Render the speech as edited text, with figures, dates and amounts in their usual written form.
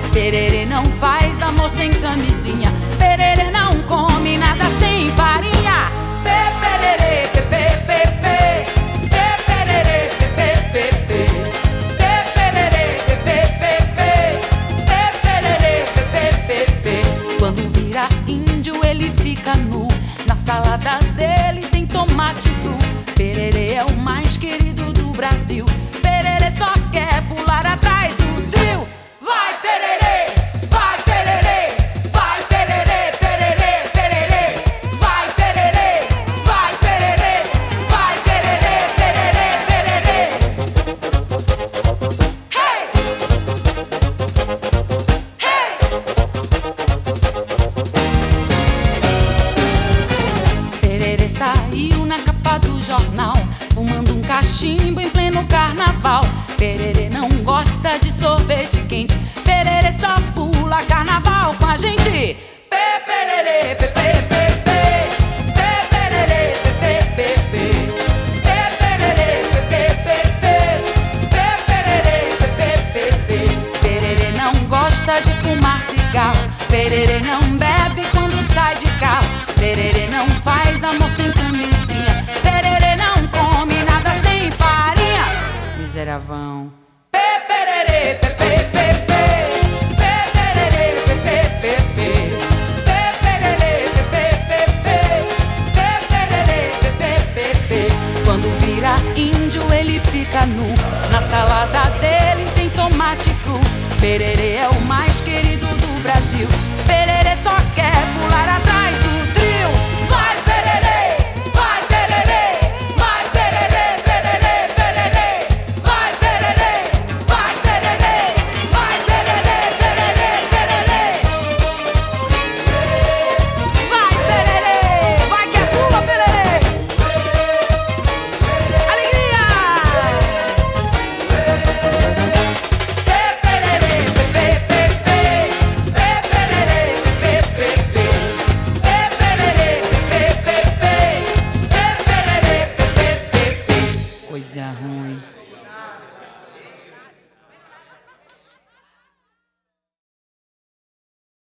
Pererê não faz amor sem camisinha. Pererê não come nada sem farinha. Pererê, pererê, pererê, pererê, quando vira índio ele fica nu. Na salada dele tem tomate cru. Pererê é o mais querido do Brasil. Pererê só quer pular atrás do trio. Vai pererê, vai pererê, vai pererê, pererê, pererê. Vai pererê, vai pererê, vai pererê, pererê, pererê. Hey! Hey! Pererê saiu na capa do jornal, fumando um cachimbo em pleno carnaval. Pererê não gosta de sorvete quente. Pererê só pula carnaval com a gente. Pererê, pererê, pererê, pererê, pererê, pererê. Pererê não gosta de fumar cigarro. Pererê não bebe quando sai de carro. Pererê não faz amor sem camisinha. Pererê não come nada sem farinha. Miseravão. Pererê, pererê, pererê, pererê, pererê, pererê. Quando vira índio ele fica nu. Na salada dele tem tomate cru. Pererê é o